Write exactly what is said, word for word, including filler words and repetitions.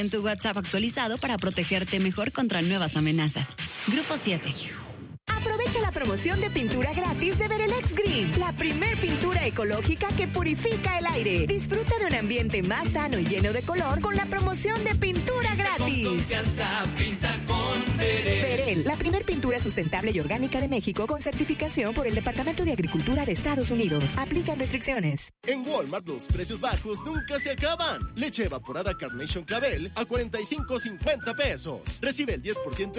En tu WhatsApp actualizado para protegerte mejor contra nuevas amenazas. Grupo siete. Aprovecha la promoción de pintura gratis de Verelex Green, la primer pintura ecológica que purifica el aire. Disfruta de un ambiente más sano y lleno de color con la promoción de pintura gratis. Con confianza, pinta con Verel. Verel, la primer pintura sustentable y orgánica de México con certificación por el Departamento de Agricultura de Estados Unidos. Aplican restricciones. En Walmart los precios bajos nunca se acaban. Leche evaporada Carnation Clavel a cuarenta y cinco cincuenta pesos. Recibe el diez por ciento